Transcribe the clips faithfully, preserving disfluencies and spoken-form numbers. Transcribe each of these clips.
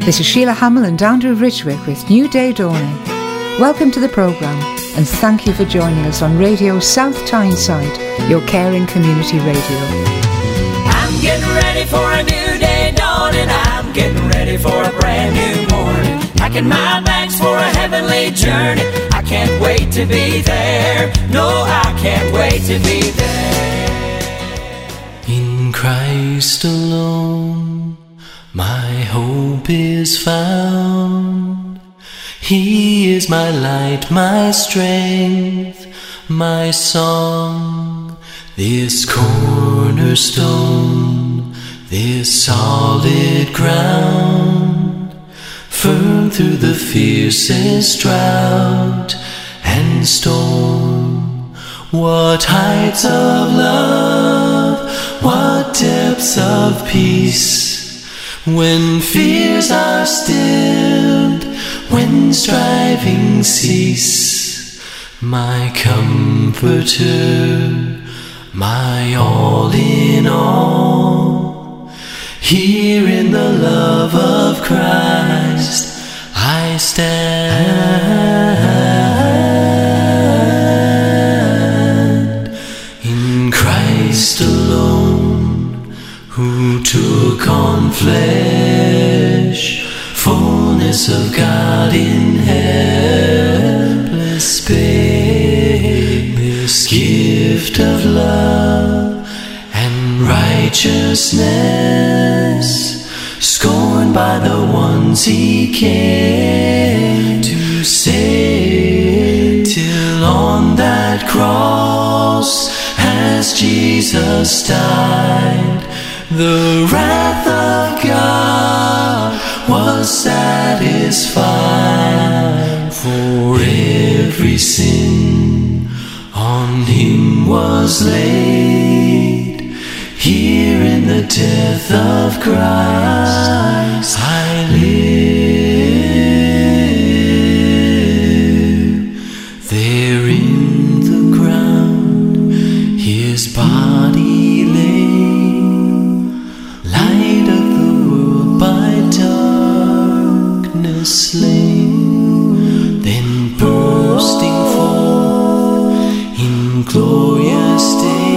This is Sheila Hamill and Andrew Ridgwick with New Day Dawning. Welcome to the programme and thank you for joining us on Radio South Tyneside, your caring community radio. I'm getting ready for a new day dawning. I'm getting ready for a brand new morning. Packing my bags for a heavenly journey. I can't wait to be there. No, I can't wait to be there. In Christ alone my hope is found. He is my light, my strength, my song. This cornerstone, this solid ground, firm through the fiercest drought and storm. What heights of love, what depths of peace, when fears are stilled, when striving cease. My comforter, my all in all, here in the love of Christ I stand. In Christ alone, who took on flesh, fullness of God in helpless babe, this gift of love and righteousness, scorned by the ones he came to save, till on that cross as Jesus died, the wrath of God was satisfied. For every sin on him was laid. Here in the death of Christ I live. There in the ground his body lay, light of the world by darkness slain, then bursting forth in glorious day,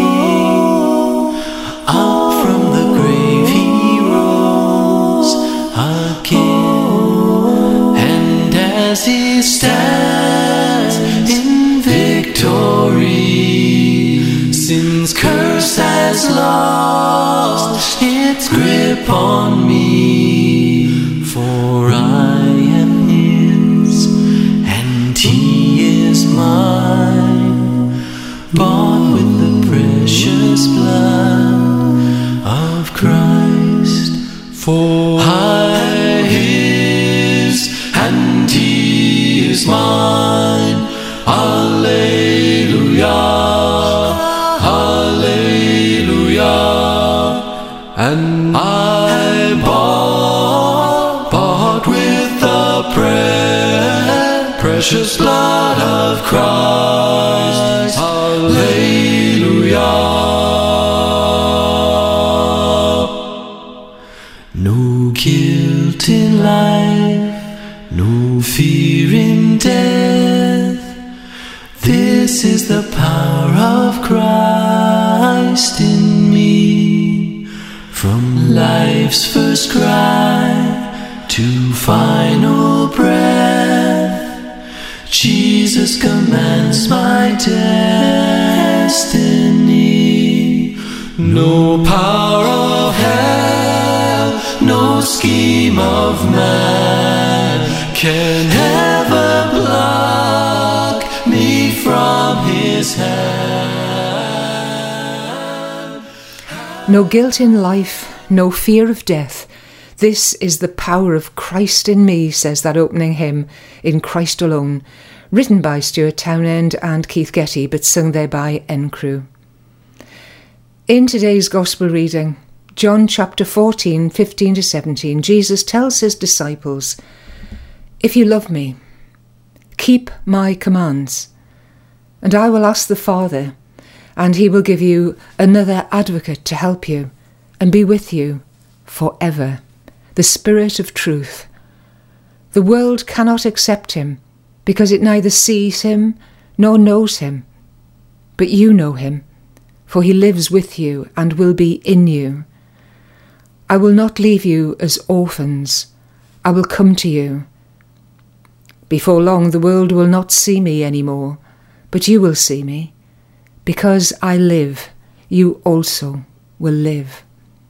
up from the grave he rose again. And as he stands in victory, sin's curse has lost its grip on me. For I am his and he is mine, bought with the precious blood of Christ. For I his and he is mine. Alleluia, Alleluia. And I bought, bought with the pre- precious blood of Christ. Alleluia. No guilt in life, no fear in death. This is the power of Christ in me. From life's first cry to final breath, Jesus commands my destiny. No power of hell, no scheme of man can ever block me from his hand. No guilt in life, no fear of death. This is the power of Christ in me, says that opening hymn, In Christ Alone, written by Stuart Townend and Keith Getty, but sung there by N Crew. In today's Gospel reading, John chapter fourteen, fifteen to seventeen, Jesus tells his disciples, "If you love me, keep my commands, and I will ask the Father, and he will give you another advocate to help you and be with you forever, the Spirit of truth, The world cannot accept him, because it neither sees him nor knows him. But you know him, for he lives with you and will be in you. I will not leave you as orphans. I will come to you. Before long the world will not see me any more, but you will see me. Because I live, you also will live.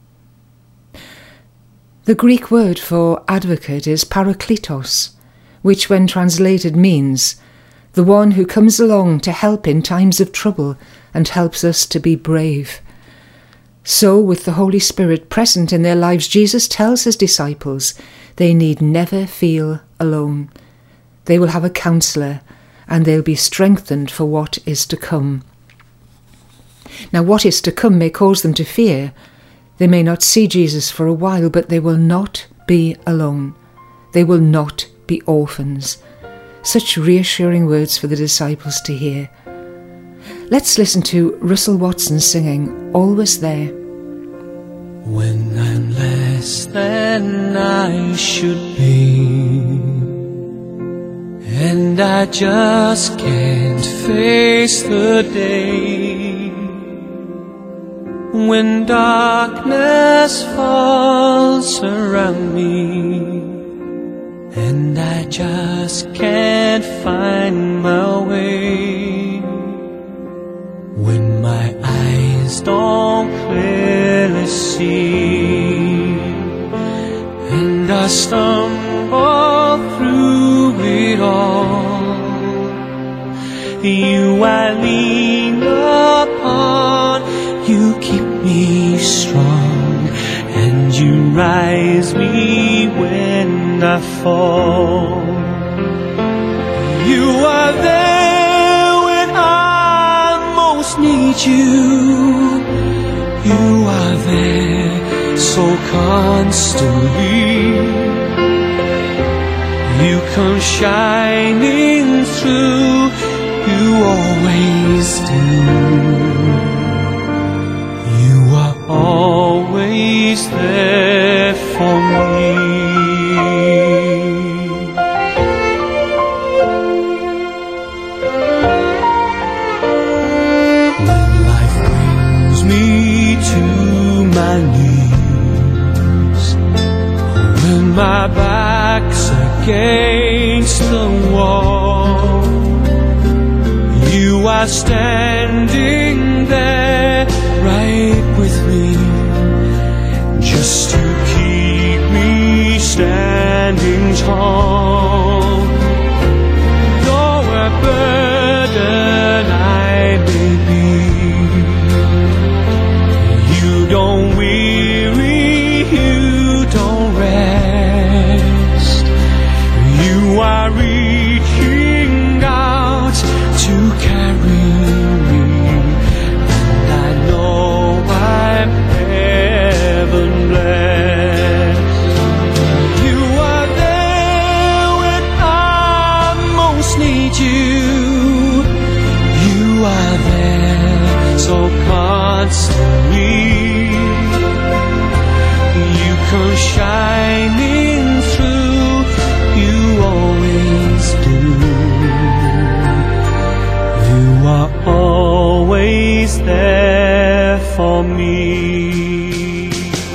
The Greek word for advocate is parakletos, which when translated means the one who comes along to help in times of trouble and helps us to be brave. So, with the Holy Spirit present in their lives, Jesus tells his disciples they need never feel alone. They will have a counsellor, and they'll be strengthened for what is to come. Now, what is to come may cause them to fear. They may not see Jesus for a while, but they will not be alone. They will not be orphans. Such reassuring words for the disciples to hear. Let's listen to Russell Watson singing Always There. When I'm less than I should be, and I just can't face the day, when darkness falls around me, and I just can't find my way, when my eyes don't clearly see, and I stumble through it all, you I lean upon, you keep me strong, and you rise me when I fall. You are there when I most need you. You are there so constantly. You come shining through, you always do. You are always there for me. When life brings me to my knees, when my back's against the wall, you are standing there right with me, just to keep me standing tall. Though a burden I may be, you don't weary, you don't rest. You are reaching out to carry me, and I know I'm heaven blessed. You are there when I most need you. You are there so constantly. You come shining through, you always do. You are always there for me.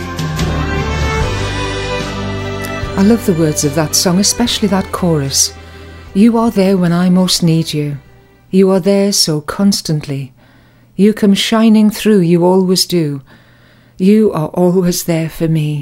I love the words of that song, especially that chorus. You are there when I most need you. You are there so constantly. You come shining through, you always do. You are always there for me.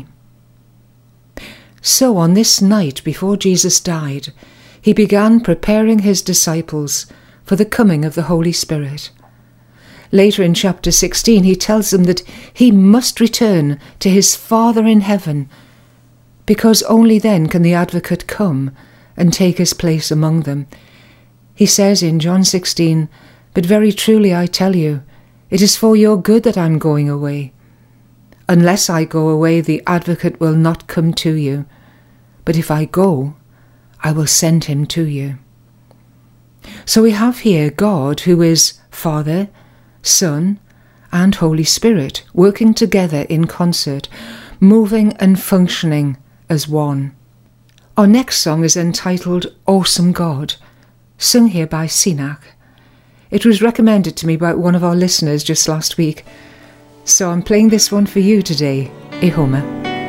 So on this night before Jesus died, he began preparing his disciples for the coming of the Holy Spirit. Later in chapter sixteen, he tells them that he must return to his Father in heaven, because only then can the Advocate come and take his place among them. He says in John sixteen, "But very truly I tell you, it is for your good that I'm going away. Unless I go away, the Advocate will not come to you. But if I go, I will send him to you." So we have here God, who is Father, Son, and Holy Spirit, working together in concert, moving and functioning as one. Our next song is entitled Awesome God, sung here by Sinach. It was recommended to me by one of our listeners just last week, so I'm playing this one for you today, Ehoma.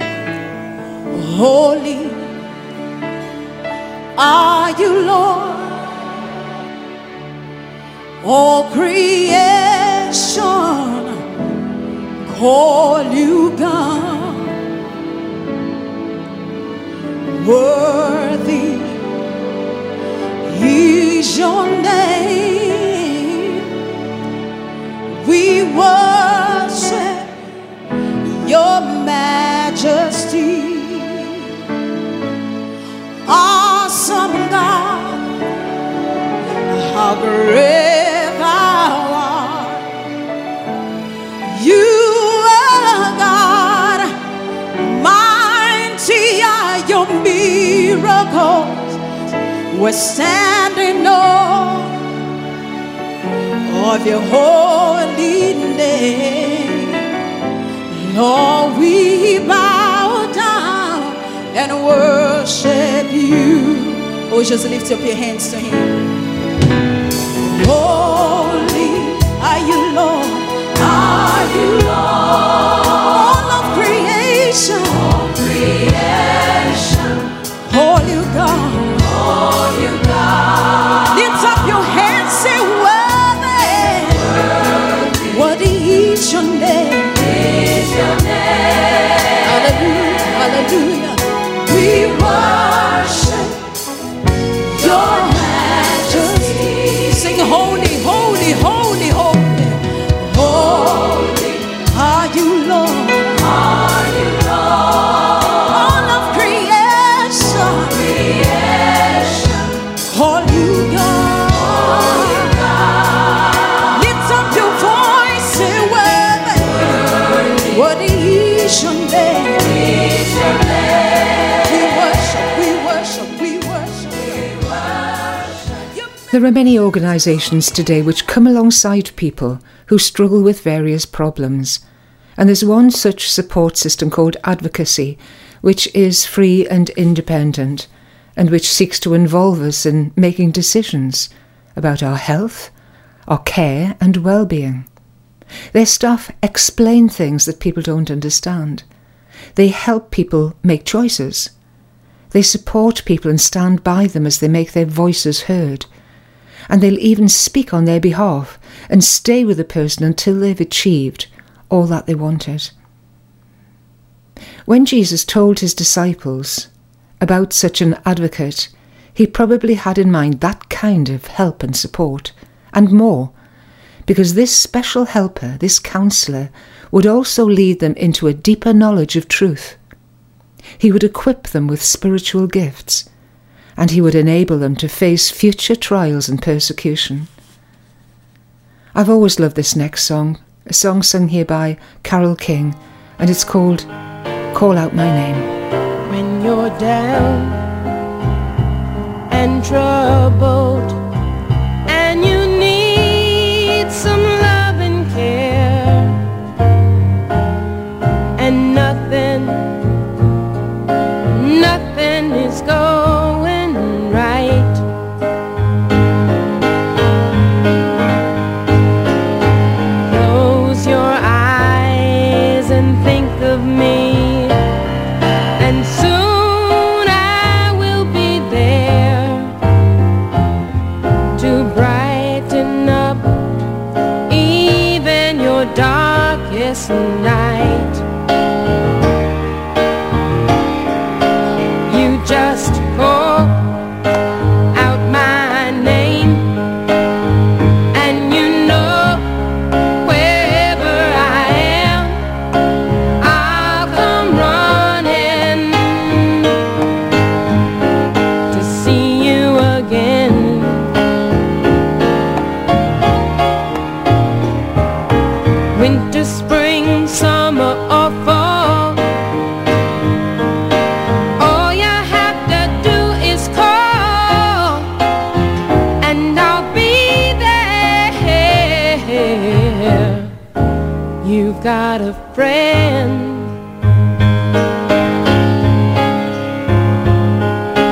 Holy are you, Lord, all creation call you God. Worthy is your name. We worship your majesty. Awesome God, how great thou art. You are God, mighty are your miracles. We're standing on of your holy name. Lord, we bow down and worship you. Oh, just lift up your hands to him. Holy are you, Lord. Are you, Lord? All of creation. All creation. Holy God. Holy God. Lift up your hands, say worthy. Worthy. Worthy is your name. Is your name. Hallelujah. Hallelujah. We worship your majesty. Sing holy, holy, holy, holy. Holy are you, Lord. Are you, Lord. All of creation. Creation. Call you God. Call you God. Lift up your voice, say worthy. Worthy is your name. Is your name. We worship, we worship, we worship, we worship. There are many organisations today which come alongside people who struggle with various problems. And there's one such support system called Advocacy, which is free and independent, and which seeks to involve us in making decisions about our health, our care and well-being. Their staff explain things that people don't understand. They help people make choices. They support people and stand by them as they make their voices heard. And they'll even speak on their behalf and stay with the person until they've achieved all that they wanted. When Jesus told his disciples about such an advocate, he probably had in mind that kind of help and support, and more, because this special helper, this counsellor, would also lead them into a deeper knowledge of truth. He would equip them with spiritual gifts, and he would enable them to face future trials and persecution. I've always loved this next song, a song sung here by Carole King, and it's called Call Out My Name. When you're down and troubled and you need some love and care, and nothing, nothing is going right. Close your eyes and think of me, and soon I will be there to brighten up even your darkest night. You just call out my name, and you know wherever I am, I'll come running to see you again. Winter, spring, summer, or fall, all you have to do is call, and I'll be there. You've got a friend.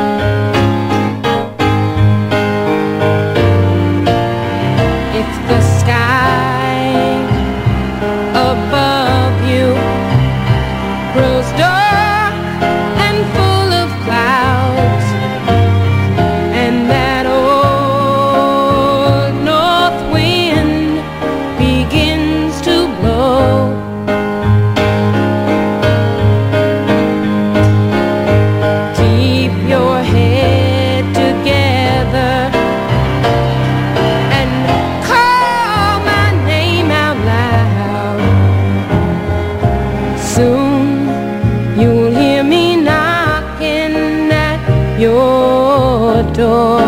your door.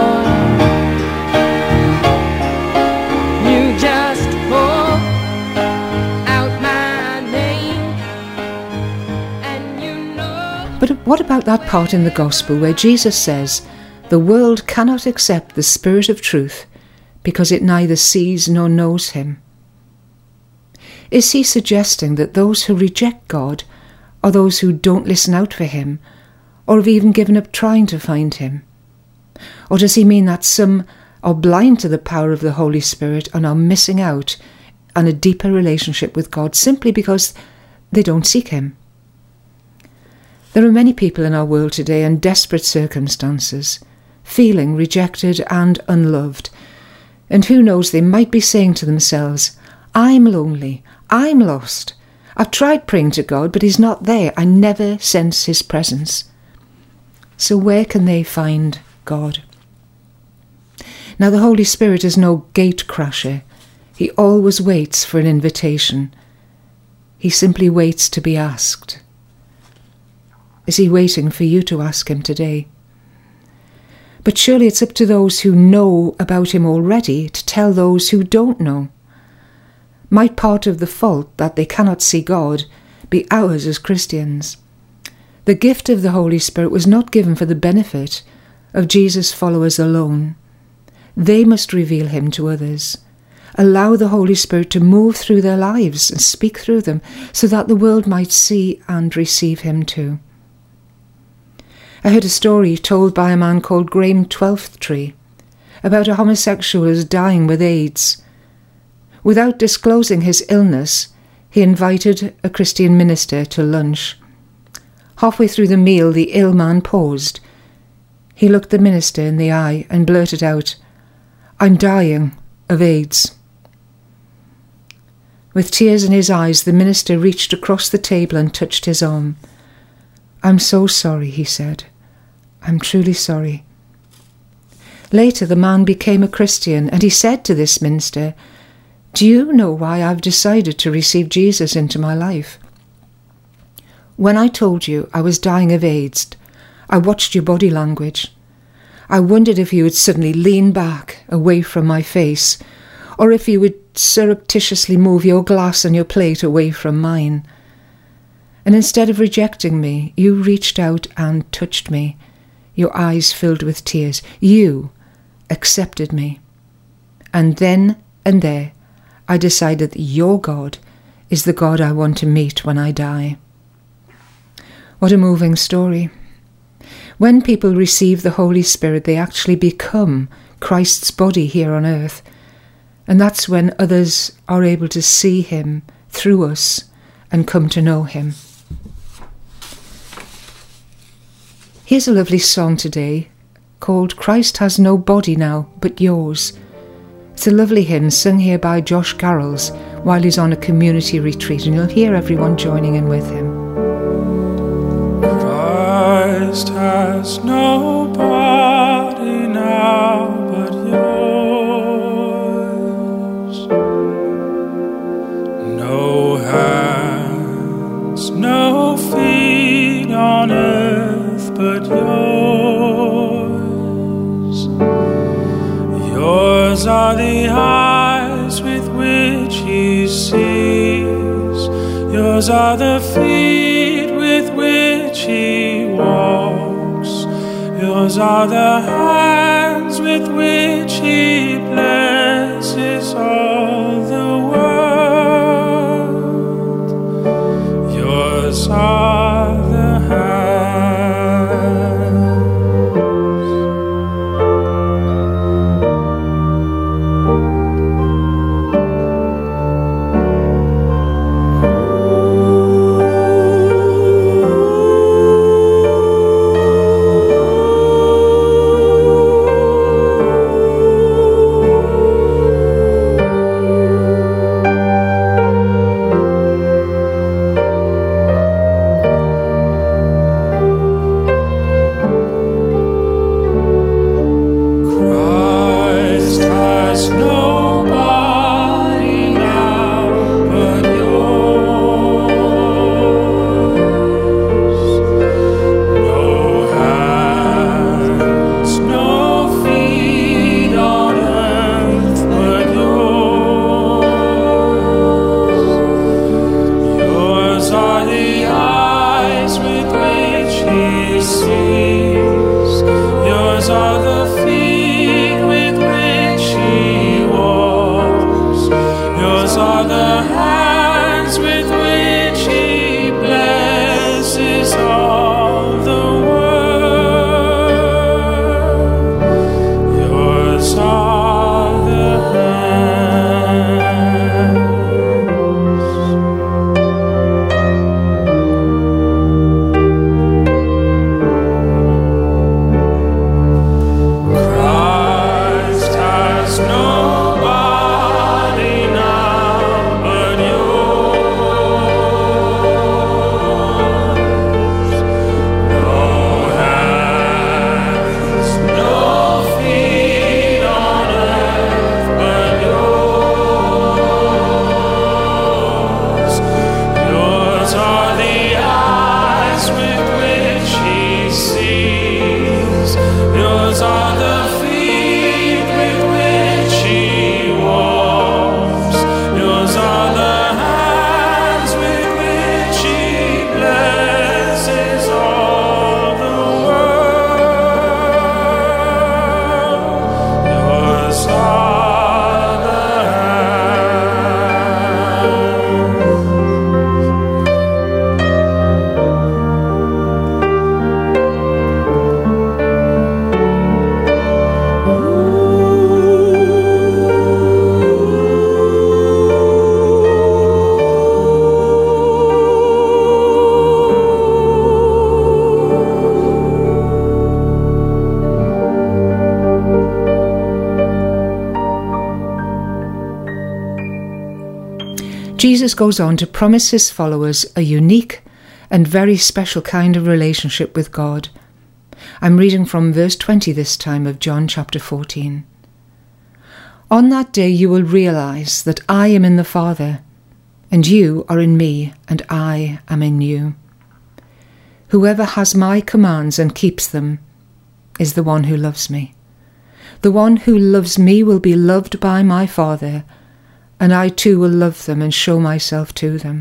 You just call out my name, and you know. But what about that part in the Gospel where Jesus says, "The world cannot accept the Spirit of truth because it neither sees nor knows him"? Is he suggesting that those who reject God are those who don't listen out for him, or have even given up trying to find him? Or does he mean that some are blind to the power of the Holy Spirit and are missing out on a deeper relationship with God simply because they don't seek him? There are many people in our world today in desperate circumstances, feeling rejected and unloved, and who knows, they might be saying to themselves, "I'm lonely, I'm lost. I've tried praying to God, but he's not there. I never sense his presence." So where can they find God? Now, the Holy Spirit is no gate crasher. He always waits for an invitation. He simply waits to be asked. Is he waiting for you to ask him today? But surely it's up to those who know about him already to tell those who don't know. Might part of the fault that they cannot see God be ours as Christians? The gift of the Holy Spirit was not given for the benefit of Jesus' followers alone. They must reveal him to others. Allow the Holy Spirit to move through their lives and speak through them so that the world might see and receive him too. I heard a story told by a man called Graham Twelfthtree about a homosexual who was dying with AIDS. Without disclosing his illness, he invited a Christian minister to lunch. Halfway through the meal, the ill man paused. He looked the minister in the eye and blurted out, "I'm dying of AIDS." With tears in his eyes, the minister reached across the table and touched his arm. "I'm so sorry," he said. "I'm truly sorry." Later, the man became a Christian, and he said to this minister, "Do you know why I've decided to receive Jesus into my life? When I told you I was dying of AIDS, I watched your body language. I wondered if you would suddenly lean back away from my face, or if you would surreptitiously move your glass and your plate away from mine. And instead of rejecting me, you reached out and touched me, your eyes filled with tears. You accepted me. And then and there, I decided that your God is the God I want to meet when I die." What a moving story. When people receive the Holy Spirit, they actually become Christ's body here on earth. And that's when others are able to see him through us and come to know him. Here's a lovely song today called "Christ Has No Body Now But Yours." It's a lovely hymn sung here by Josh Garrels while he's on a community retreat, and you'll hear everyone joining in with him. Christ has no body now but yours, no hands, no feet on earth but yours. Yours are the eyes with which he sees, yours are the feet with which he walks, yours are the hands with which he blesses all the world. Yours are the hands. Yours are the feet with which he walks. Yours are the hands with which he blesses all the world. Yours are the hands. Christ has nobody now but yours. No hands, no feet on earth but yours. Yours are the eyes with which he sees. Yours are the feet with which he walks. Yours are the hands with which he blesses all the world. Yours are the Jesus goes on to promise his followers a unique and very special kind of relationship with God. I'm reading from verse twenty this time of John chapter fourteen. On that day you will realize that I am in the Father, and you are in me, and I am in you. Whoever has my commands and keeps them is the one who loves me. The one who loves me will be loved by my Father, and I too will love them and show myself to them.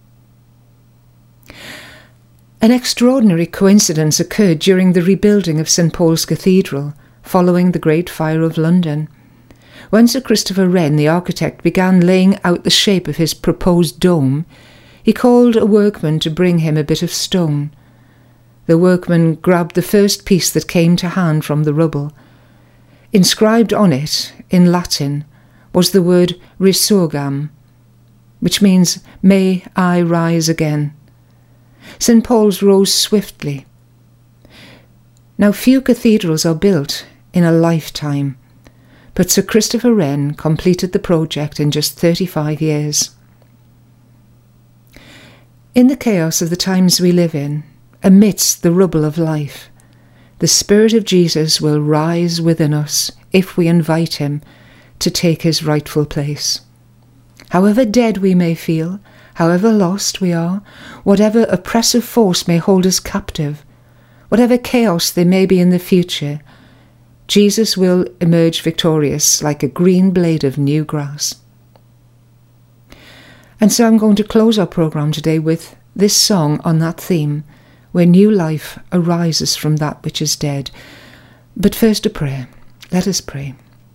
An extraordinary coincidence occurred during the rebuilding of Saint Paul's Cathedral, following the Great Fire of London. When Sir Christopher Wren, the architect, began laying out the shape of his proposed dome, he called a workman to bring him a bit of stone. The workman grabbed the first piece that came to hand from the rubble. Inscribed on it, in Latin, was the word resurgam, which means, may I rise again. Saint Paul's rose swiftly. Now few cathedrals are built in a lifetime, but Sir Christopher Wren completed the project in just thirty-five years. In the chaos of the times we live in, amidst the rubble of life, the Spirit of Jesus will rise within us if we invite him to take his rightful place. However dead we may feel, however lost we are, whatever oppressive force may hold us captive, whatever chaos there may be in the future, Jesus will emerge victorious like a green blade of new grass. And so I'm going to close our programme today with this song on that theme, where new life arises from that which is dead. But first a prayer. Let us pray.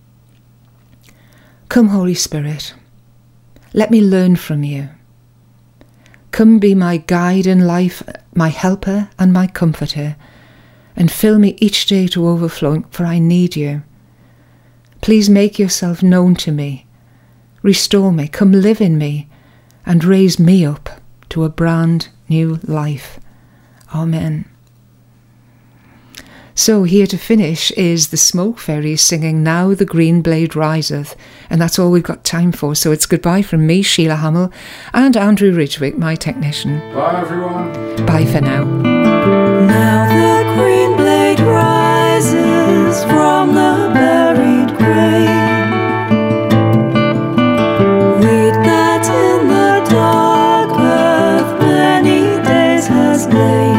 Come, Holy Spirit, let me learn from you. Come be my guide in life, my helper and my comforter, and fill me each day to overflowing, for I need you. Please make yourself known to me. Restore me, come live in me, and raise me up to a brand new life. Amen. So here to finish is the Smoke Fairies singing Now the Green Blade Riseth, and that's all we've got time for. So it's goodbye from me, Sheila Hamill, and Andrew Ridgwick, my technician. Bye everyone. Bye for now. Now the green blade rises from the buried grain. Read that in the dark earth many days has lain.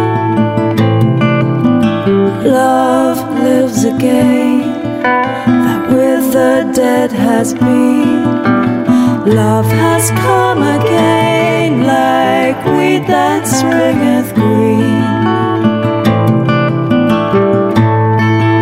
Love lives again, that with the dead has been. Love has come again, like weed that springeth green.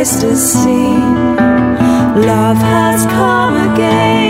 Christ is seen. Love has come again.